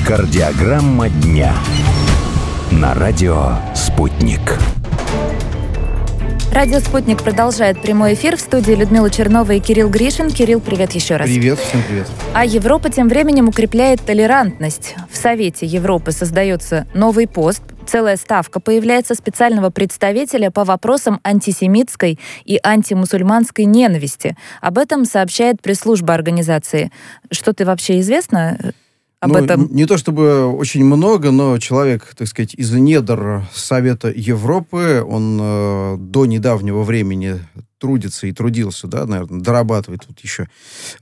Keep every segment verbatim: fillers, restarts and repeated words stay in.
Кардиограмма дня на радио «Спутник». Радио «Спутник» продолжает прямой эфир. В студии Людмила Чернова и Кирилл Гришин. Кирилл, привет еще раз. Привет, всем привет. А Европа тем временем укрепляет толерантность. В Совете Европы создается новый пост. Целая ставка появляется специального представителя по вопросам антисемитской и антимусульманской ненависти. Об этом сообщает пресс-служба организации. Что-то вообще известно об ну, этом? Не то чтобы очень много, но человек, так сказать, из недр Совета Европы, он э, до недавнего времени трудится и трудился, да, наверное, дорабатывает тут еще э,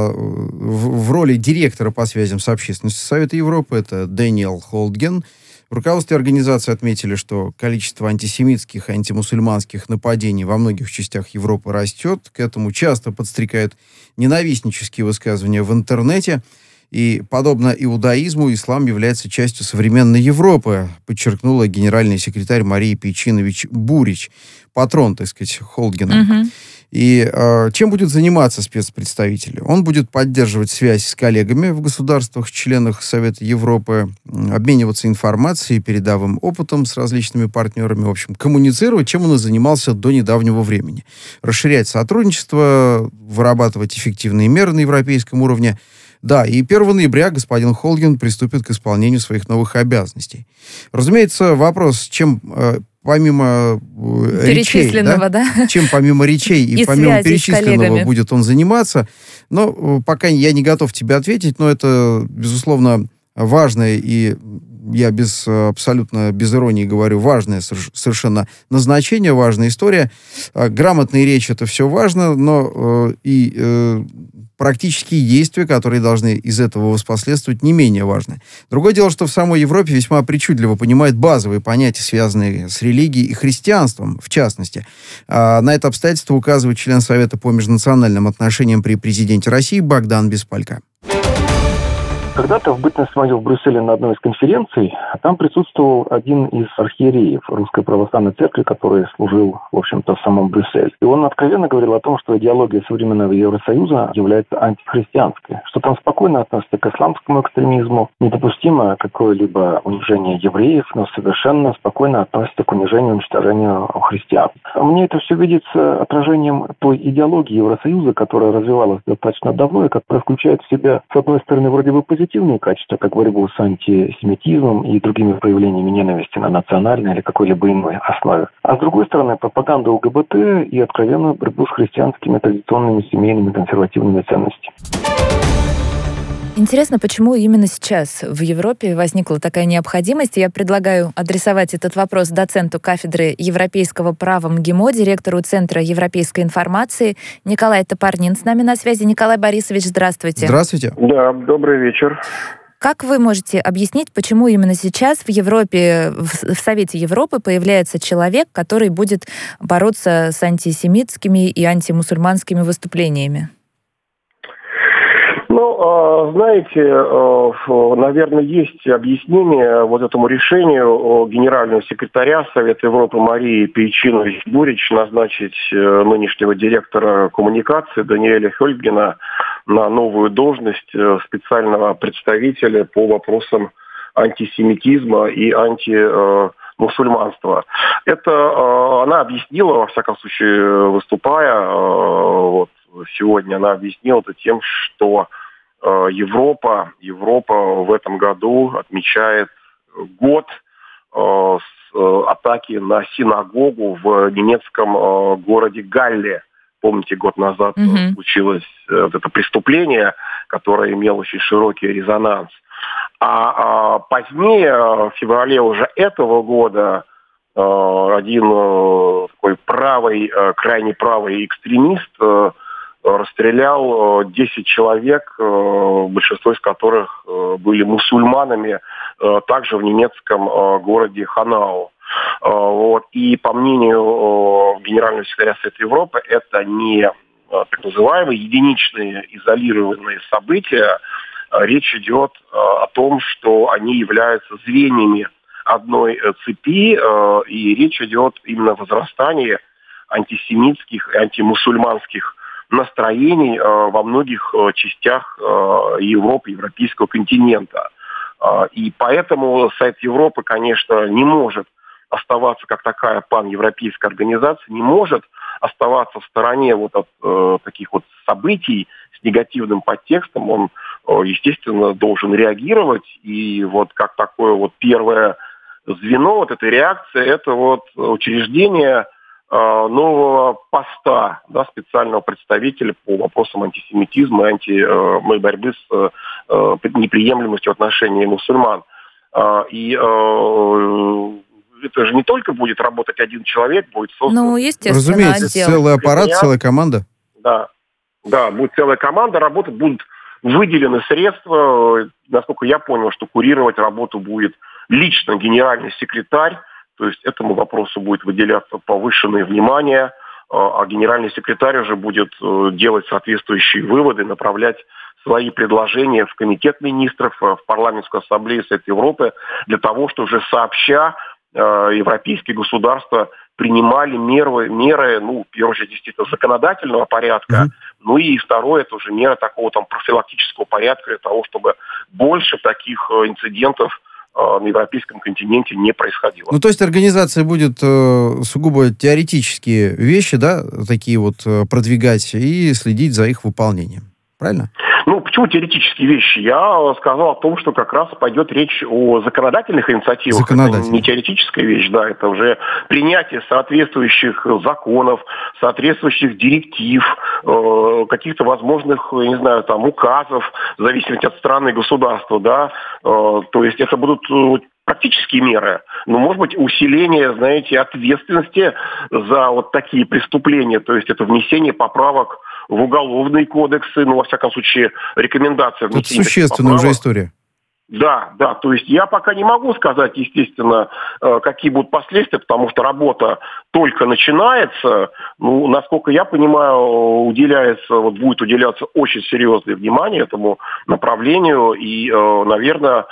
в, в роли директора по связям с общественностью Совета Европы. Это Дэниел Холдген. В руководстве организации отметили, что количество антисемитских и антимусульманских нападений во многих частях Европы растет. К этому часто подстрекают ненавистнические высказывания в интернете. И, подобно иудаизму, ислам является частью современной Европы, подчеркнула генеральный секретарь Мария Пейчинович-Бурич, патрон, так сказать, Холдгена. Угу. И э, чем будет заниматься спецпредставитель? Он будет поддерживать связь с коллегами в государствах-членах Совета Европы, обмениваться информацией, передовым опытом с различными партнерами, в общем, коммуницировать, чем он и занимался до недавнего времени. Расширять сотрудничество, вырабатывать эффективные меры на европейском уровне. Да, и первого ноября господин Холдген приступит к исполнению своих новых обязанностей. Разумеется, вопрос, чем э, помимо э, перечисленного, речей, да, да? чем помимо речей и, и помимо перечисленного будет он заниматься, но э, пока я не готов тебе ответить, но это, безусловно, важное и я без, абсолютно без иронии говорю, важное совершенно назначение, важная история. Грамотная речь — это все важно, но э, и э, практические действия, которые должны из этого воспоследствовать, не менее важны. Другое дело, что в самой Европе весьма причудливо понимают базовые понятия, связанные с религией и христианством, в частности. А на это обстоятельство указывает член Совета по межнациональным отношениям при президенте России Богдан Беспалько. Когда-то в бытность мою в Брюсселе на одной из конференций, там присутствовал один из архиереев Русской Православной Церкви, который служил, в общем-то, в самом Брюсселе. И он откровенно говорил о том, что идеология современного Евросоюза является антихристианской, что там спокойно относятся к исламскому экстремизму, недопустимо какое-либо унижение евреев, но совершенно спокойно относятся к унижению и уничтожению христиан. Мне это все видится отражением той идеологии Евросоюза, которая развивалась достаточно давно и которая включает в себя, с одной стороны, вроде бы позитивные качества, как борьбу с антисемитизмом и другими проявлениями ненависти на национальной или какой-либо иной основе. А с другой стороны, пропаганда ЛГБТ и откровенную борьбу с христианскими традиционными семейными консервативными ценностями. Интересно, почему именно сейчас в Европе возникла такая необходимость. Я предлагаю адресовать этот вопрос доценту кафедры европейского права МГИМО, директору Центра европейской информации. Николай Топорнин с нами на связи. Николай Борисович, здравствуйте. Здравствуйте. Да, добрый вечер. Как вы можете объяснить, почему именно сейчас в Европе, в Совете Европы появляется человек, который будет бороться с антисемитскими и антимусульманскими выступлениями? Ну, знаете, наверное, есть объяснение вот этому решению генерального секретаря Совета Европы Марии Пейчинович-Бурич назначить нынешнего директора коммуникации Даниэля Холдгена на новую должность специального представителя по вопросам антисемитизма и антимусульманства. Это она объяснила, во всяком случае, выступая вот, сегодня, она объяснила это тем, что Европа, Европа в этом году отмечает год э, с э, атаки на синагогу в немецком э, городе Галле. Помните, год назад mm-hmm. случилось э, вот это преступление, которое имело очень широкий резонанс. А, а позднее, в феврале уже этого года, э, один э, такой правый, э, крайне правый экстремист э, расстрелял десять человек, большинство из которых были мусульманами, также в немецком городе Ханау. Вот. И по мнению генерального секретаря Совета Европы, это не так называемые единичные изолированные события. Речь идет о том, что они являются звеньями одной цепи, и речь идет именно о возрастании антисемитских и антимусульманских настроений э, во многих э, частях э, Европы, европейского континента. И поэтому Совет Европы, конечно, не может оставаться как такая паневропейская организация, не может оставаться в стороне вот от э, таких вот событий с негативным подтекстом. Он, э, естественно, должен реагировать. И вот как такое вот первое звено вот этой реакции, это вот учреждение э, нового поста, да, специального представителя по вопросам антисемитизма и анти, э, борьбы с э, неприемлемостью в отношении мусульман. Э, и э, это же не только будет работать один человек, будет создан... Ну, естественно, разумеется, отдел. целый аппарат, целая команда. Да, да, будет целая команда работать, будут выделены средства. Насколько я понял, что курировать работу будет лично генеральный секретарь, то есть этому вопросу будет выделяться повышенное внимание, а генеральный секретарь уже будет делать соответствующие выводы, направлять свои предложения в комитет министров, в парламентскую ассамблею Совета Европы, для того, чтобы уже сообща европейские государства принимали меры, меры, ну, в первую очередь, действительно, законодательного порядка, mm-hmm. ну и второе, это уже мера такого там профилактического порядка для того, чтобы больше таких инцидентов на европейском континенте не происходило. Ну, то есть организация будет э, сугубо теоретические вещи, да, такие вот э, продвигать и следить за их выполнением. Правильно? Ну, почему теоретические вещи? Я сказал о том, что как раз пойдет речь о законодательных инициативах. Это не теоретическая вещь, да, это уже принятие соответствующих законов, соответствующих директив, э, каких-то возможных, я не знаю, там, указов, в зависимости от страны и государства, да. Э, то есть это будут практические меры, но, может быть, усиление, знаете, ответственности за вот такие преступления, то есть это внесение поправок в уголовные кодексы, ну, во всяком случае, рекомендация внесения. Это существенная уже история. Да, да, то есть я пока не могу сказать, естественно, какие будут последствия, потому что работа только начинается. Ну, насколько я понимаю, уделяется, вот будет уделяться очень серьезное внимание этому направлению, и, наверное,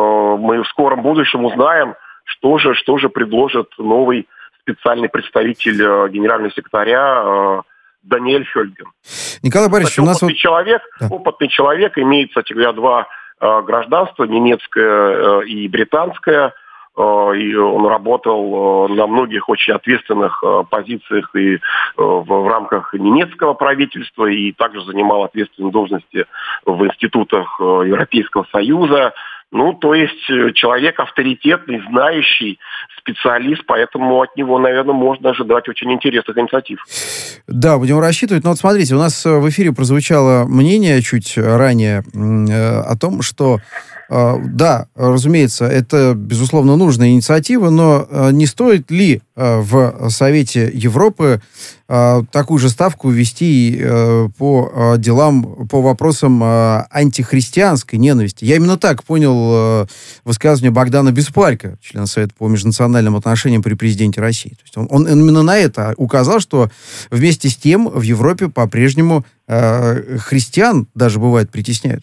мы в скором будущем узнаем, что же, что же предложит новый специальный представитель генерального секретаря Даниэль Хёльген. Николай Борисович, Кстати, у нас опытный вот... человек, да. опытный человек, имеет, кстати говоря, два э, гражданства, немецкое э, и британское, э, и он работал э, на многих очень ответственных э, позициях и э, в, в рамках немецкого правительства, и также занимал ответственные должности в институтах э, Европейского Союза. Ну, то есть человек авторитетный, знающий, специалист, поэтому от него, наверное, можно ожидать очень интересных инициатив. Да, будем рассчитывать. Но вот смотрите, у нас в эфире прозвучало мнение чуть ранее э, о том, что э, да, разумеется, это, безусловно, нужная инициатива, но э, не стоит ли э, в Совете Европы э, такую же ставку ввести э, по э, делам, по вопросам э, антихристианской ненависти? Я именно так понял э, высказывание Богдана Беспалько, члена Совета по межнациональным отношениям при президенте России. То есть он, он именно на это указал, что вместе с тем в Европе по-прежнему э, христиан даже бывает притесняют.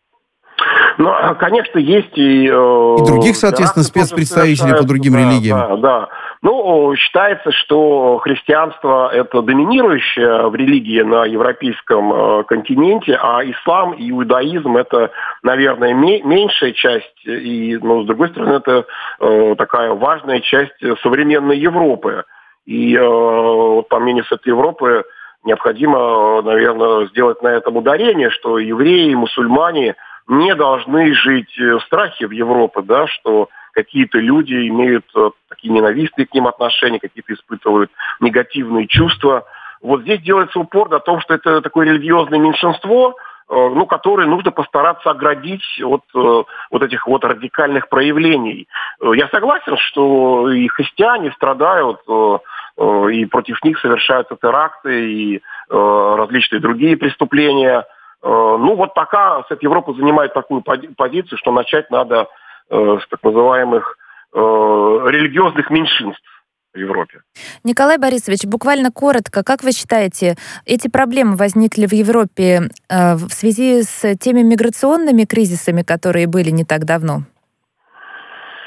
Ну, конечно, есть и... Э, и других, соответственно, спецпредставителей по другим да, религиям. Да, да. Ну, считается, что христианство – это доминирующая в религии на европейском э, континенте, а ислам и иудаизм – это, наверное, ме- меньшая часть, и, ну, с другой стороны, это э, такая важная часть современной Европы. И, э, вот, по мнению Совета Европы, необходимо, наверное, сделать на этом ударение, что евреи, мусульмане – не должны жить в страхе в Европе, да, что какие-то люди имеют такие ненавистные к ним отношения, какие-то испытывают негативные чувства. Вот здесь делается упор на том, что это такое религиозное меньшинство, ну, которое нужно постараться оградить от вот этих вот радикальных проявлений. Я согласен, что и христиане страдают, и против них совершаются теракты, и различные другие преступления. Ну, вот пока Совет Европы занимает такую позицию, что начать надо э, с так называемых э, религиозных меньшинств в Европе. Николай Борисович, буквально коротко, как вы считаете, эти проблемы возникли в Европе э, в связи с теми миграционными кризисами, которые были не так давно?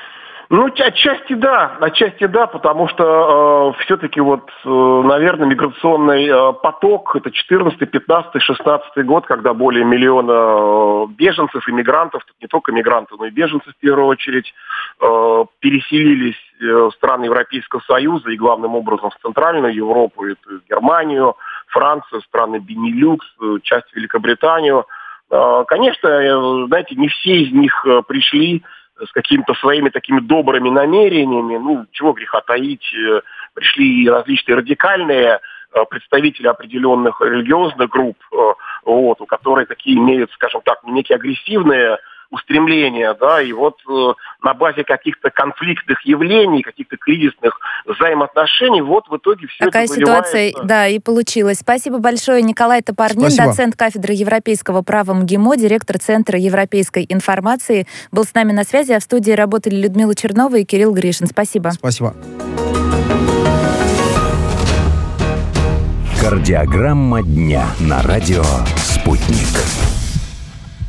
Ну, отчасти да, отчасти да, потому что э, все-таки вот, э, наверное, миграционный э, поток, это четырнадцатый, пятнадцатый, шестнадцатый год, когда более миллиона э, беженцев, иммигрантов, не только мигрантов, но и беженцев в первую очередь, э, переселились э, в страны Европейского Союза и главным образом в Центральную Европу, это Германию, Францию, страны Бенилюкс, э, часть Великобританию. Э, конечно, э, знаете, не все из них э, пришли с какими-то своими такими добрыми намерениями, ну, чего греха таить, пришли различные радикальные представители определенных религиозных групп, вот, у которых такие имеют, скажем так, некие агрессивные устремления, да, и вот э, на базе каких-то конфликтных явлений, каких-то кризисных взаимоотношений, вот в итоге все Такая это выливается. ситуация, да, и получилась. Спасибо большое, Николай Топорнин, Спасибо. Доцент кафедры европейского права МГИМО, директор Центра европейской информации, был с нами на связи, а в студии работали Людмила Чернова и Кирилл Гришин. Спасибо. Спасибо. Кардиограмма дня на радио «Спутник».